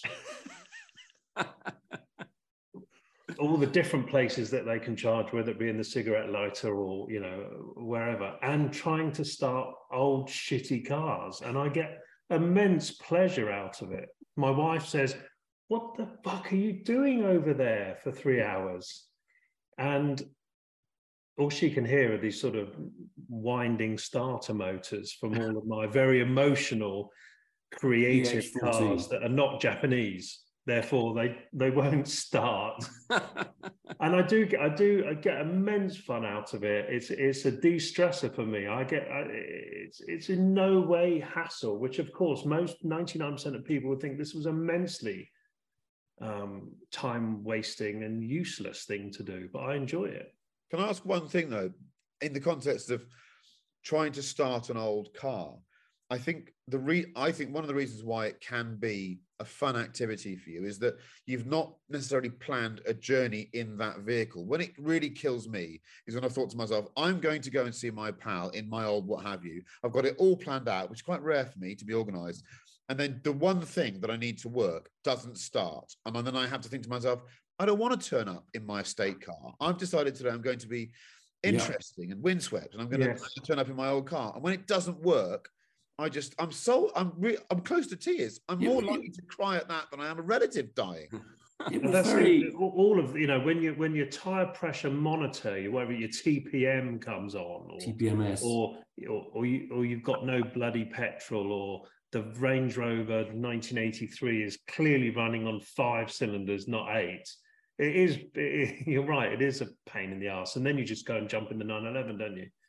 all the different places that they can charge, whether it be in the cigarette lighter or, you know, wherever, and trying to start old shitty cars. And I get immense pleasure out of it. My wife says, "What the fuck are you doing over there for three hours?" And all she can hear are these sort of winding starter motors from all of my very emotional, creative cars that are not Japanese. Therefore, they they won't start. And I do I do I get immense fun out of it. It's it's a de-stressor for me. I get I, it's it's in no way hassle, which of course most ninety-nine percent of people would think this was immensely um, time wasting and useless thing to do. But I enjoy it. Can I ask one thing though, in the context of trying to start an old car? I think the re I think one of the reasons why it can be a fun activity for you is that you've not necessarily planned a journey in that vehicle. When it really kills me is when I've thought to myself, I'm going to go and see my pal in my old what have you. I've got it all planned out, which is quite rare for me to be organized. And then the one thing that I need to work doesn't start. And then I have to think to myself, I don't want to turn up in my estate car. I've decided today I'm going to be interesting yeah. and windswept, and I'm going yes. to turn up in my old car. And when it doesn't work, I just, I'm so, I'm re, I'm close to tears. I'm yeah, more likely to cry at that than I am a relative dying. That's very... all of, you know, when you when your tire pressure monitor, whether your T P M comes on, or T P M S, or or or, you, or you've got no bloody petrol, or the Range Rover nineteen eighty-three is clearly running on five cylinders, not eight. It is, it, you're right, it is a pain in the arse. And then you just go and jump in the nine eleven, don't you?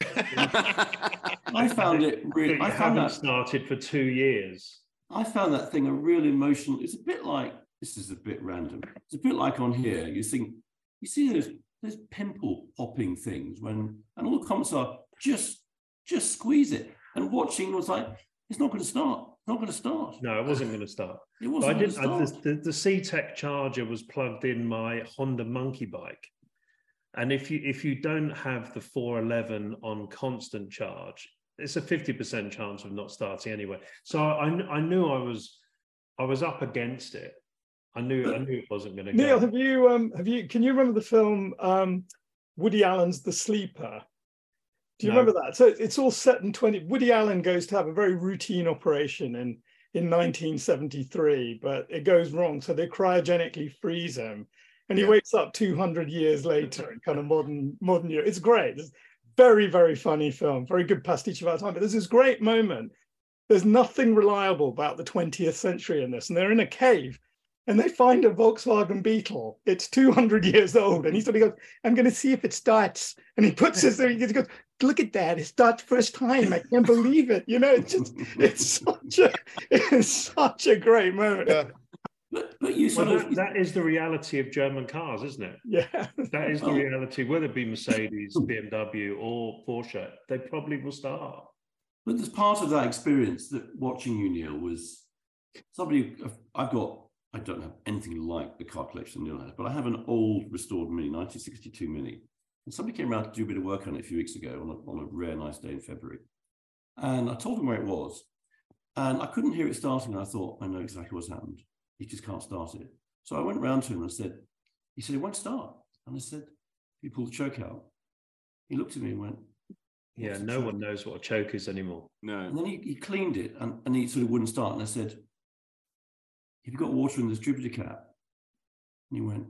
I found it really... I haven't that, started for two years. I found that thing a real emotional... It's a bit like... This is a bit random. It's a bit like on here. You think... You see those, those pimple popping things when... And all the comments are, just, just squeeze it. And watching was like, it's not going to start. Not going to start. No, it wasn't going to start. It wasn't I didn't. start. I, the the C-Tech Charger was plugged in my Honda Monkey Bike, and if you if you don't have the four eleven on constant charge, it's a fifty percent chance of not starting anyway. So I I knew I was I was up against it. I knew I knew it wasn't going to go. Neil, have you um have you can you remember the film um Woody Allen's The Sleeper? Do you no. remember that? So it's all set in twenty. Woody Allen goes to have a very routine operation in, in nineteen seventy-three, but it goes wrong. So they cryogenically freeze him, and he yeah. wakes up two hundred years later in kind of modern modern year. It's great. It's very, very funny film. Very good pastiche of our time. But there's this great moment. There's nothing reliable about the twentieth century in this, and they're in a cave. And they find a Volkswagen Beetle. It's two hundred years old. And he sort of goes, I'm going to see if it starts. And he puts his there. He goes, look at that. It starts first time. I can't believe it. You know, it's just, it's such a, it's such a great moment. Yeah. But, but you sort well, of... That, that is the reality of German cars, isn't it? Yeah. That is the reality, whether it be Mercedes, B M W or Porsche, they probably will start. But there's part of that experience that watching you, Neil, was somebody, I've got, I don't have anything like the car collection Neil has, but I have an old restored Mini, nineteen sixty-two Mini. And somebody came around to do a bit of work on it a few weeks ago on a, on a rare nice day in February. And I told him where it was. And I couldn't hear it starting. And I thought, I know exactly what's happened. He just can't start it. So I went round to him and I said, he said, it won't start. And I said, he pulled the choke out. He looked at me and went, yeah, no one knows what a choke is anymore. No. And then he, he cleaned it and, and he sort of wouldn't start. And I said, have you got water in the distributor cap? And he went,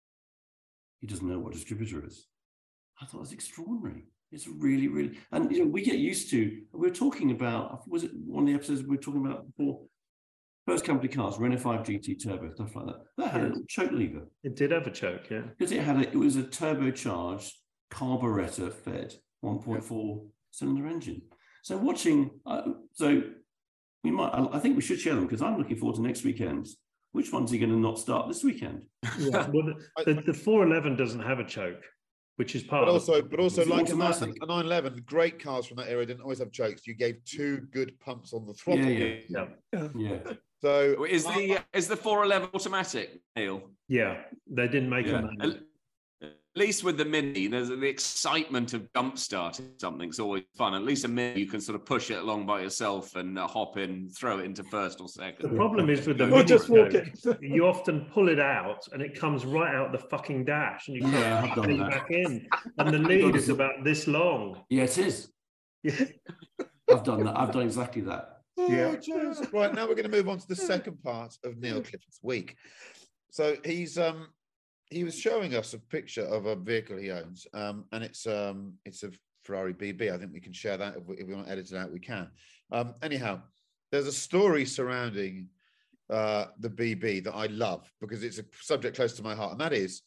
he doesn't know what a distributor is. I thought it was extraordinary. It's really, really, and you know, we get used to, we were talking about, was it one of the episodes we were talking about before? First company cars, Renault five G T Turbo, stuff like that. That had a little choke lever. It did have a choke, yeah. Because it had a, it was a turbocharged carburetor fed one point four cylinder engine. So watching, uh, so we might, I, I think we should share them because I'm looking forward to next weekend's. Which one's he going to not start this weekend? Yeah, well, the, the, the four eleven doesn't have a choke, which is part but of also, but also, like a nine eleven, the great cars from that era didn't always have chokes. You gave two good pumps on the throttle. Yeah, yeah, yeah. yeah. So is the is the four eleven automatic, Neil? Yeah, they didn't make yeah. a manual. At least with the Mini, there's the excitement of jump starting something's always fun. At least a Mini, you can sort of push it along by yourself and uh, hop in, throw it into first or second. The problem is with the Or Mini, just walk though, it. you often pull it out and it comes right out the fucking dash, and you can't Yeah, I've put done it that. back in. And the lead is about this long. Yeah, it is. Yeah. I've done that. I've done exactly that. Oh, Yeah. jeez. Right, now we're going to move on to the second part of Neil Clifford's week. So he's um he was showing us a picture of a vehicle he owns, um, and it's um it's a Ferrari B B. I think we can share that if we, if we want to edit it out, we can. Um, anyhow, there's a story surrounding uh, the B B that I love because it's a subject close to my heart, and that is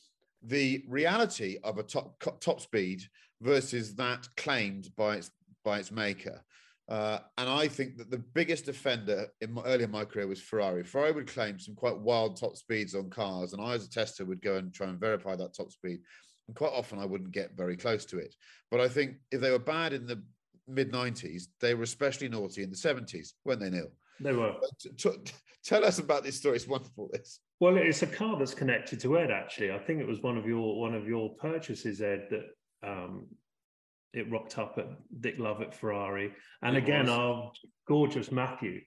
the reality of a top top speed versus that claimed by its by its maker. Uh, and I think that the biggest offender in my, early in my career was Ferrari. Ferrari would claim some quite wild top speeds on cars, and I, as a tester, would go and try and verify that top speed. And quite often, I wouldn't get very close to it. But I think if they were bad in the mid nineties, they were especially naughty in the seventies, weren't they, Neil? They were. T- t- tell us about this story. It's wonderful. This. Well, it's a car that's connected to Ed. Actually, I think it was one of your one of your purchases, Ed, that. Um, It rocked up at Dick Love at Ferrari. And It again, was. our gorgeous Matthew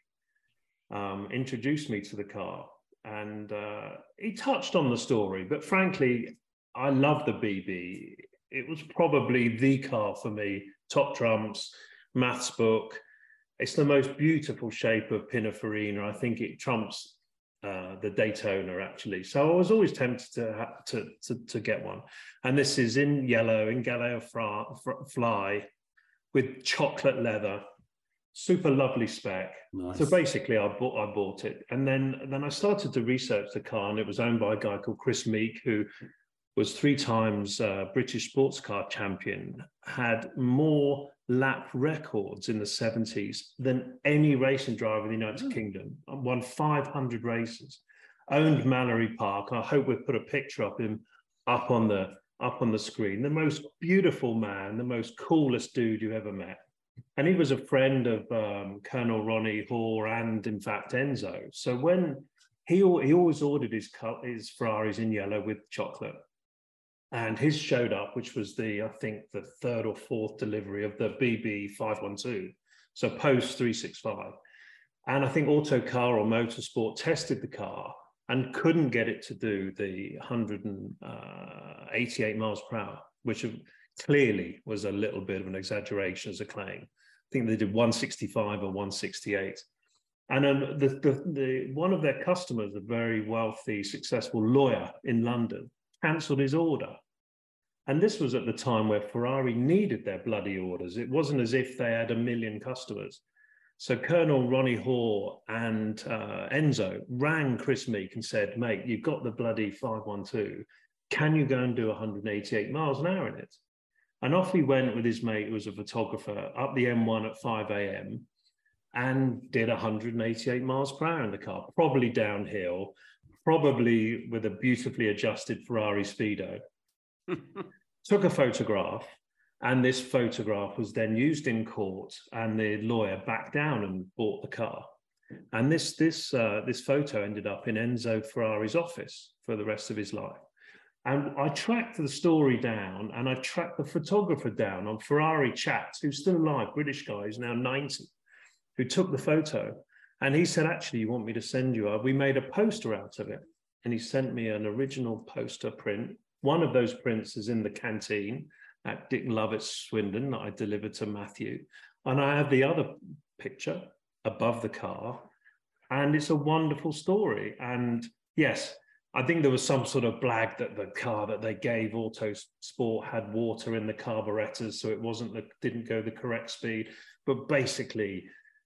um, introduced me to the car. And uh, he touched on the story. But frankly, I love the B B. It was probably the car for me. Top trumps, maths book. It's the most beautiful shape of Pininfarina. I think it trumps uh, the Daytona, actually. So I was always tempted to, ha- to, to, to get one. And this is in yellow, in Galileo Fra- Fra- Fly, with chocolate leather, super lovely spec. Nice. So basically, I bought I bought it, and then then I started to research the car, and it was owned by a guy called Chris Meek, who was three times uh, British sports car champion, had more lap records in the seventies than any racing driver in the United Oh. Kingdom. Won five hundred races. Owned Mallory Park. I hope we've put a picture of him up on the up on the screen. The most beautiful man, the most coolest dude you ever met. And he was a friend of um, Colonel Ronnie Hoare and, in fact, Enzo. So when he al- he always ordered his co- his Ferraris in yellow with chocolate, and his showed up, which was the I think the third or fourth delivery of the B B five one two, so post three sixty-five. And I think Autocar or Motorsport tested the car and couldn't get it to do the one hundred eighty-eight miles per hour, which clearly was a little bit of an exaggeration as a claim. I think they did one sixty-five or one sixty-eight. And um, the, the, the, one of their customers, a very wealthy, successful lawyer in London, cancelled his order. And this was at the time where Ferrari needed their bloody orders. It wasn't as if they had a million customers. So Colonel Ronnie Hoare and uh, Enzo rang Chris Meek and said, mate, you've got the bloody five one two. Can you go and do one hundred eighty-eight miles an hour in it? And off he went with his mate, who was a photographer, up the M one at five a.m. and did one hundred eighty-eight miles per hour in the car, probably downhill, probably with a beautifully adjusted Ferrari Speedo. Took a photograph. And this photograph was then used in court, and the lawyer backed down and bought the car. And this this uh, this photo ended up in Enzo Ferrari's office for the rest of his life. And I tracked the story down, and I tracked the photographer down on Ferrari Chats, who's still alive, British guy, who's now ninety, who took the photo. And he said, actually, you want me to send you? A, we made a poster out of it. And he sent me an original poster print One of those prints is in the canteen at Dick Lovett's Swindon that I delivered to Matthew. And I have the other picture above the car, and it's a wonderful story. And yes, I think there was some sort of blag that the car that they gave Autosport had water in the carburetors, so it wasn't the, didn't go the correct speed. But basically,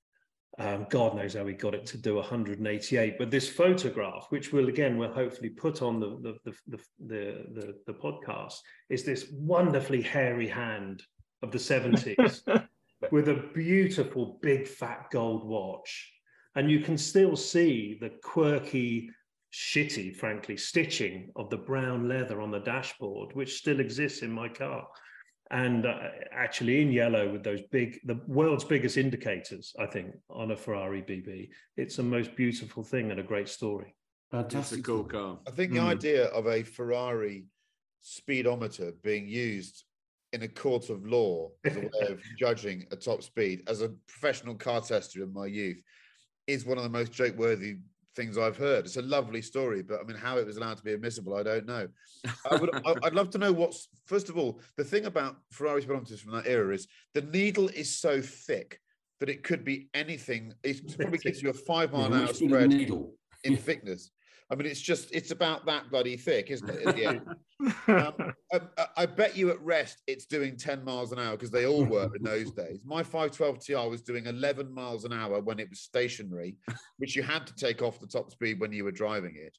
um, God knows how he got it to do one hundred eighty-eight. But this photograph, which will again will hopefully put on the the the the, the, the, the podcast, is this wonderfully hairy hand of the seventies with a beautiful big fat gold watch, and you can still see the quirky, shitty, frankly, stitching of the brown leather on the dashboard, which still exists in my car. And uh, actually in yellow with those big, the world's biggest indicators, I think, on a Ferrari B B. It's the most beautiful thing and a great story. Fantastic. It's a cool car. I think the mm. idea of a Ferrari speedometer being used in a court of law as a way of judging a top speed, as a professional car tester in my youth, is one of the most joke-worthy things I've heard. It's a lovely story, but I mean, how it was allowed to be admissible, I don't know. I would, I'd love to know what's, first of all, the thing about Ferrari speedometers from that era is the needle is so thick that it could be anything. It probably gives you a five mile an hour spread needle. in thickness. I mean, it's just, it's about that bloody thick, isn't it? At the end? um, I, I bet you at rest it's doing ten miles an hour, because they all were in those days. My five twelve T R was doing eleven miles an hour when it was stationary, which you had to take off the top speed when you were driving it.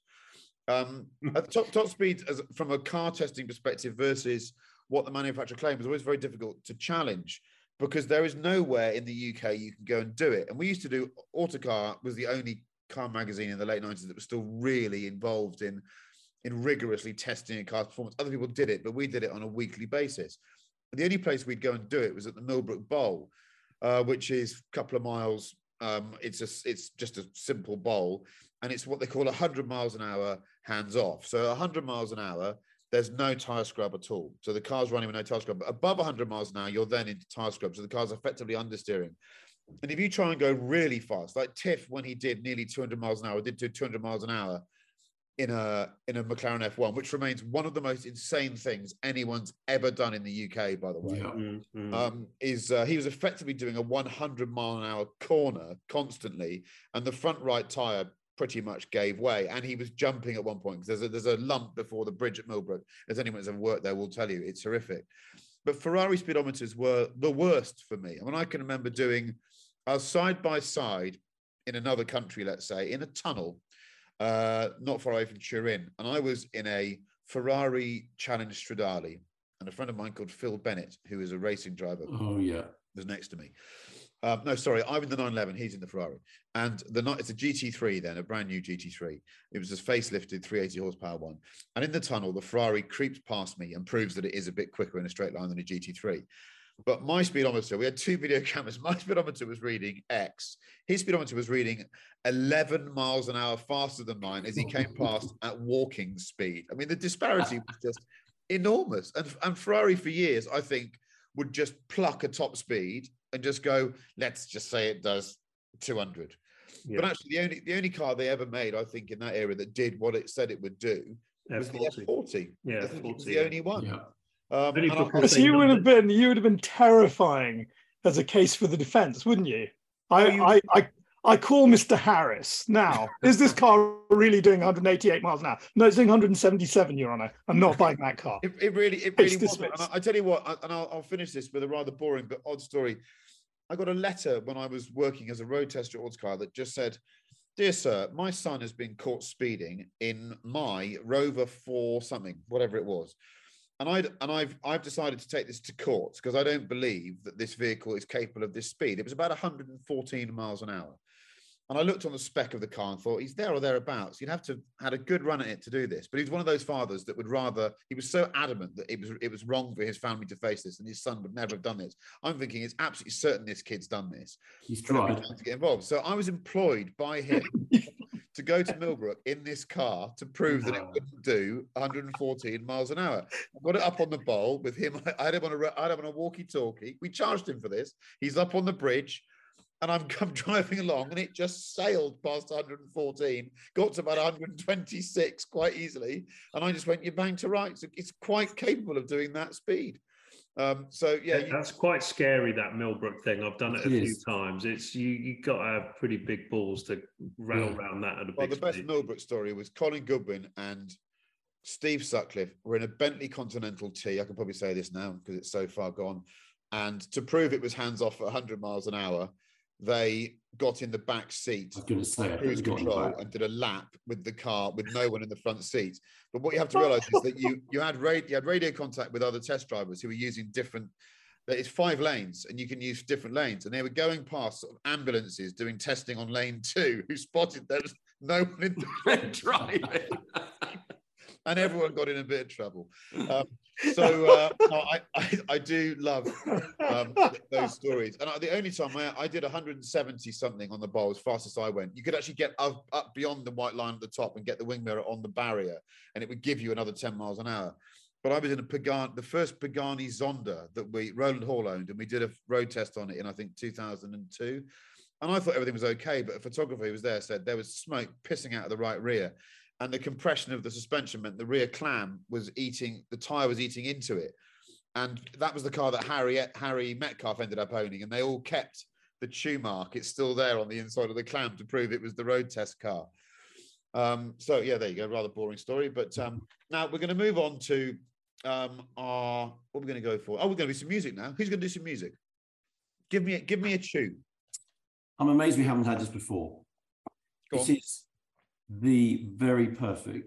Um, at the top, top speed, as, from a car testing perspective versus what the manufacturer claimed, was always very difficult to challenge, because there is nowhere in the U K you can go and do it. And we used to do, Autocar was the only car magazine in the late nineties that was still really involved in in rigorously testing a car's performance. Other people did it, but we did it on a weekly basis. The only place we'd go and do it was at the Millbrook Bowl, uh, which is a couple of miles. Um, it's a, it's just a simple bowl, and it's what they call one hundred miles an hour hands off. So one hundred miles an hour, there's no tyre scrub at all. So the car's running with no tyre scrub. But above one hundred miles an hour, you're then into tyre scrub. So the car's effectively understeering. And if you try and go really fast, like Tiff, when he did nearly two hundred miles an hour, did do two hundred miles an hour in a in a McLaren F one, which remains one of the most insane things anyone's ever done in the U K, by the way, yeah. mm-hmm. um, is uh, he was effectively doing a one hundred mile an hour corner constantly, and the front right tyre pretty much gave way, and he was jumping at one point, because there's a, there's a lump before the bridge at Millbrook. As anyone who's ever worked there will tell you, it's horrific. But Ferrari speedometers were the worst for me. I mean, I can remember doing I was side by side in another country, let's say, in a tunnel, uh, not far away from Turin. And I was in a Ferrari Challenge Stradale. And a friend of mine called Phil Bennett, who is a racing driver, oh yeah, was next to me. Um, no, sorry, I'm in the nine eleven, he's in the Ferrari. And the it's a G T three then, a brand new G T three. It was a facelifted three hundred eighty horsepower one. And in the tunnel, the Ferrari creeps past me and proves that it is a bit quicker in a straight line than a G T three. But my speedometer, we had two video cameras. My speedometer was reading X. His speedometer was reading eleven miles an hour faster than mine as he came past at walking speed. I mean, the disparity was just enormous. And, and Ferrari for years, I think, would just pluck a top speed and just go, let's just say it does two hundred. Yeah. But actually, the only the only car they ever made, I think, in that era that did what it said it would do was the F forty. Yeah, I think it was the only one. Yeah. Um, so you would have been you would have been terrifying as a case for the defense, wouldn't you? I you... I, I I call Mister Harris now. Is this car really doing one hundred eighty-eight miles an hour? No, it's doing one hundred seventy-seven, Your Honour. I'm not buying that car. It, it really, it really was. And I, I tell you what, and I'll, I'll finish this with a rather boring but odd story. I got a letter when I was working as a road tester at Autocar that just said, "Dear sir, my son has been caught speeding in my Rover four something, whatever it was. And, I'd, and I've, I've decided to take this to court because I don't believe that this vehicle is capable of this speed." It was about one hundred fourteen miles an hour. And I looked on the spec of the car and thought, he's there or thereabouts. You'd have to have had a good run at it to do this. But he was one of those fathers that would rather, he was so adamant that it was it was wrong for his family to face this and his son would never have done this. I'm thinking it's absolutely certain this kid's done this. He's tried to get involved. So I was employed by him to go to Millbrook in this car to prove that it wouldn't do one hundred fourteen miles an hour. I got it up on the bowl with him. I had him on a, I had him on a walkie-talkie. We charged him for this. He's up on the bridge. and I'm, I'm driving along, and it just sailed past one hundred fourteen, got to about one hundred twenty-six quite easily, and I just went, you're bang to right. So it's quite capable of doing that speed. Um, so yeah, you, that's quite scary, that Millbrook thing. I've done it, it a is. few times. It's you you got to have pretty big balls to rattle yeah. around that at a well, big the speed. best Millbrook story was Colin Goodwin and Steve Sutcliffe were in a Bentley Continental T. I can probably say this now because it's so far gone. And to prove it was hands off at one hundred miles an hour, they got in the back seat, say, cruise control, and did a lap with the car with no one in the front seat. But what you have to realise is that you you had radio, you had radio contact with other test drivers who were using different. It's five lanes, and you can use different lanes. And they were going past sort of ambulances doing testing on lane two, who spotted there was no one in the driving. And everyone got in a bit of trouble. Um, so uh, no, I, I I do love um, those stories. And I, the only time I, I did one hundred seventy something on the bowl as fast as I went, you could actually get up, up beyond the white line at the top and get the wing mirror on the barrier, and it would give you another ten miles an hour. But I was in a Pagani, the first Pagani Zonda that we Roland Hall owned, and we did a road test on it in I think two thousand two. And I thought everything was okay, but a photographer who was there said there was smoke pissing out of the right rear. And the compression of the suspension meant the rear clam was eating, the tyre was eating into it. And that was the car that Harry Harry Metcalf ended up owning. And they all kept the chew mark. It's still there on the inside of the clam to prove it was the road test car. Um, so, yeah, there you go. Rather boring story. But um, now we're going to move on to um, our, what are we going to go for? Oh, we're going to do some music now. Who's going to do some music? Give me, give me a tune. I'm amazed we haven't had this before. Go this on. is the very perfect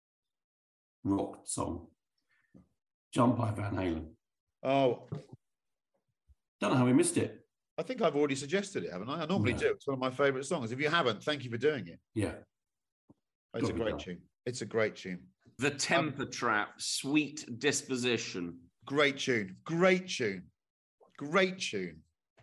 rock song, Jump by Van Halen. Oh, don't know how we missed it. I think I've already suggested it, haven't I? I normally no. do. It's one of my favourite songs. If you haven't, thank you for doing it. Yeah. It's Got a great done. tune. It's a great tune. The Temper um, Trap, Sweet Disposition. Great tune. Great tune. Great tune.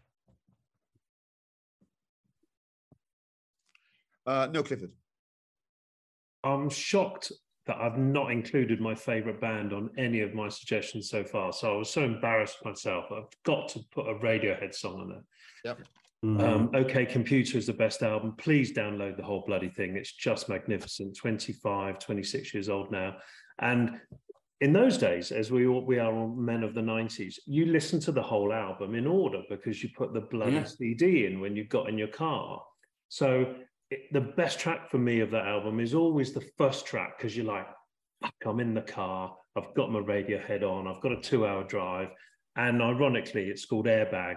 Uh, Neil Clifford. I'm shocked that I've not included my favourite band on any of my suggestions so far. So I was so embarrassed myself. I've got to put a Radiohead song on there. Yep. Mm-hmm. Um, OK Computer is the best album. Please download the whole bloody thing. It's just magnificent. twenty-five, twenty-six years old now. And in those days, as we all, we are all men of the nineties, you listen to the whole album in order because you put the bloody yeah. C D in when you got in your car. So it, the best track for me of that album is always the first track, because you're like, fuck, I'm in the car, I've got my Radiohead on, I've got a two-hour drive, and ironically, it's called Airbag.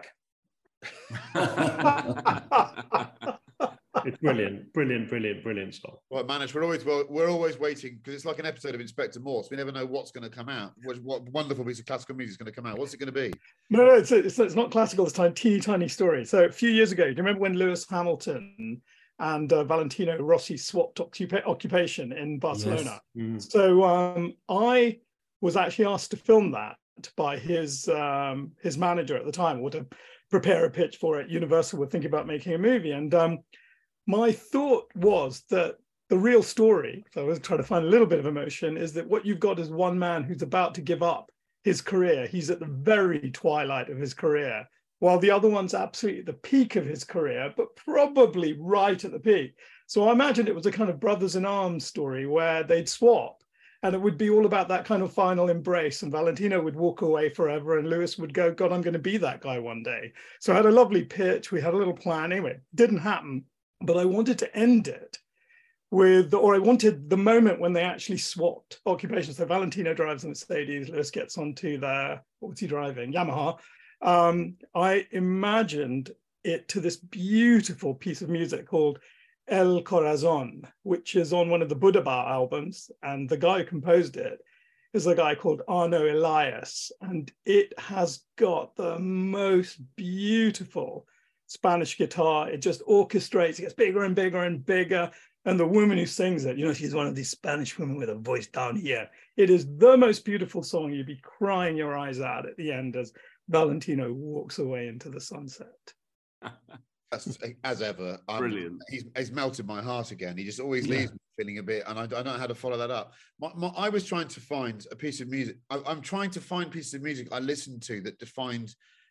It's brilliant, brilliant, brilliant, brilliant song. Well, Manish, we're always well, we're always waiting, because it's like an episode of Inspector Morse. We never know what's going to come out. What, what wonderful piece of classical music is going to come out? What's it going to be? No, no, it's, it's, it's not classical this time. Teeny tiny story. So a few years ago, do you remember when Lewis Hamilton and uh, Valentino Rossi swapped occupa- occupation in Barcelona? Yes. Mm. So um, I was actually asked to film that by his um, his manager at the time, or to prepare a pitch for it. Universal were thinking about making a movie, and um, my thought was that the real story, so I was trying to find a little bit of emotion, is that what you've got is one man who's about to give up his career. He's at the very twilight of his career, while the other one's absolutely at the peak of his career, but probably right at the peak. So I imagined it was a kind of brothers in arms story where they'd swap, and it would be all about that kind of final embrace, and Valentino would walk away forever, and Lewis would go, God, I'm going to be that guy one day. So I had a lovely pitch. We had a little plan. Anyway, didn't happen. But I wanted to end it with, or I wanted the moment when they actually swapped occupations. So Valentino drives a Mercedes, Lewis gets onto the, what was he driving? Yamaha. Um, I imagined it to this beautiful piece of music called El Corazon, which is on one of the Buddha Bar albums. And the guy who composed it is a guy called Arno Elias. And it has got the most beautiful Spanish guitar. It just orchestrates, it gets bigger and bigger and bigger. And the woman who sings it, you know, she's one of these Spanish women with a voice down here. It is the most beautiful song. You'd be crying your eyes out at the end as Valentino walks away into the sunset. As, as ever, um, brilliant. He's, he's melted my heart again. He just always leaves yeah. me feeling a bit, and I, I don't know how to follow that up. My, my, I was trying to find a piece of music. I, I'm trying to find pieces of music I listened to that defined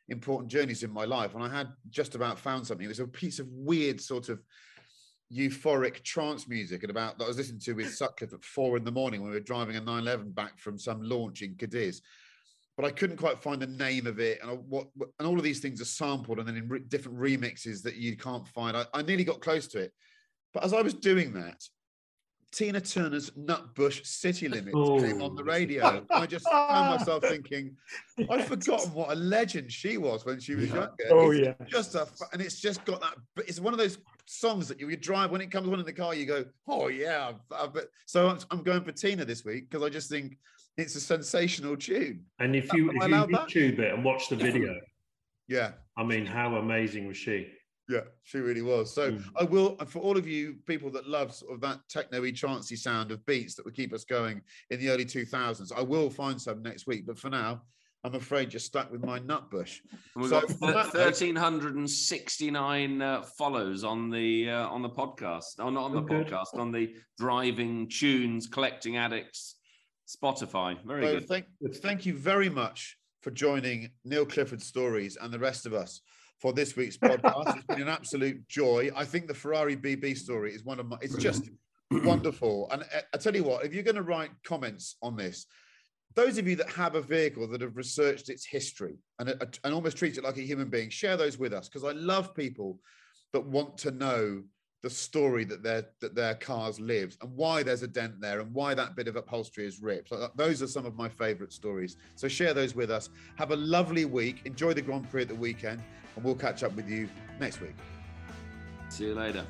important journeys in my life, and I had just about found something. It was a piece of weird sort of euphoric trance music, and about that I was listening to with Sutcliffe at four in the morning when we were driving a nine eleven back from some launch in Cadiz. But I couldn't quite find the name of it, and I, what and all of these things are sampled and then in re, different remixes that you can't find. I, I nearly got close to it, but as I was doing that, Tina Turner's Nutbush City Limits oh. came on the radio. I just found myself thinking, I'd forgotten what a legend she was when she was yeah. younger. Oh it's yeah, just a, and it's just got that. But it's one of those songs that you, you drive when it comes on in the car. You go, oh yeah. I, I, but so I'm, I'm going for Tina this week because I just think it's a sensational tune. And if you if you YouTube it and watch the video, yeah, I mean, how amazing was she? Yeah, she really was. So mm. I will, and for all of you people that love sort of that techno-y, trancey sound of beats that would keep us going in the early two thousands, I will find some next week. But for now, I'm afraid you're stuck with my Nutbush. We've so, got one thousand three hundred sixty-nine uh, follows on the uh, on the podcast. Oh, not on the oh, podcast, good. on the Driving Tunes Collecting Addicts Spotify. Very so good. Thank, thank you very much for joining Neil Clifford Stories and the rest of us for this week's podcast. It's been an absolute joy. I think the Ferrari B B story is one of my, it's just wonderful. And I tell you what, if you're going to write comments on this, those of you that have a vehicle that have researched its history and, and almost treat it like a human being, share those with us, because I love people that want to know the story that their that their cars lived and why there's a dent there and why that bit of upholstery is ripped. So those are some of my favorite stories. So share those with us. Have a lovely week. Enjoy the Grand Prix at the weekend, and we'll catch up with you next week. See you later.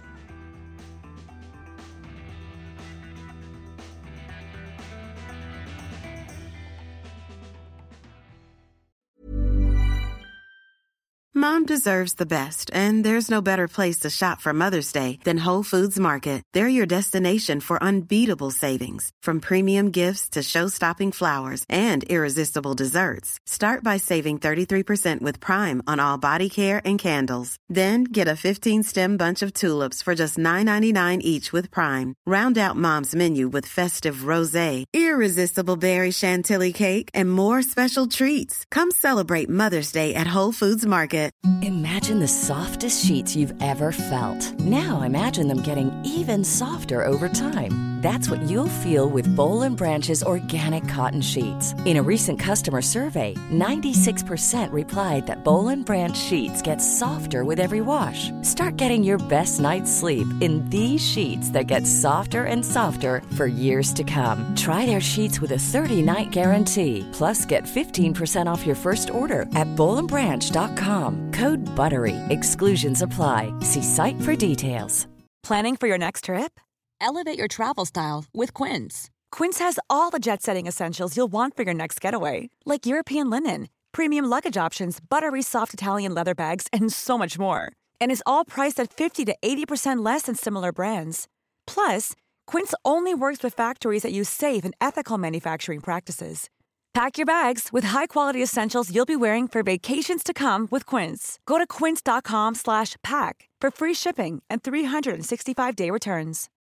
Mom deserves the best, and there's no better place to shop for Mother's Day than Whole Foods Market. They're your destination for unbeatable savings, from premium gifts to show-stopping flowers and irresistible desserts. Start by saving thirty-three percent with Prime on all body care and candles. Then get a fifteen-stem bunch of tulips for just nine ninety-nine each with Prime. Round out Mom's menu with festive rosé, irresistible berry chantilly cake, and more special treats. Come celebrate Mother's Day at Whole Foods Market. Imagine the softest sheets you've ever felt. Now imagine them getting even softer over time. That's what you'll feel with Boll and Branch's organic cotton sheets. In a recent customer survey, ninety-six percent replied that Boll and Branch sheets get softer with every wash. Start getting your best night's sleep in these sheets that get softer and softer for years to come. Try their sheets with a thirty-night guarantee. Plus, get fifteen percent off your first order at boll and branch dot com. Code BUTTERY. Exclusions apply. See site for details. Planning for your next trip? Elevate your travel style with Quince. Quince has all the jet-setting essentials you'll want for your next getaway, like European linen, premium luggage options, buttery soft Italian leather bags, and so much more. And is all priced at fifty to eighty percent less than similar brands. Plus, Quince only works with factories that use safe and ethical manufacturing practices. Pack your bags with high-quality essentials you'll be wearing for vacations to come with Quince. Go to quince dot com slash pack for free shipping and three sixty-five day returns.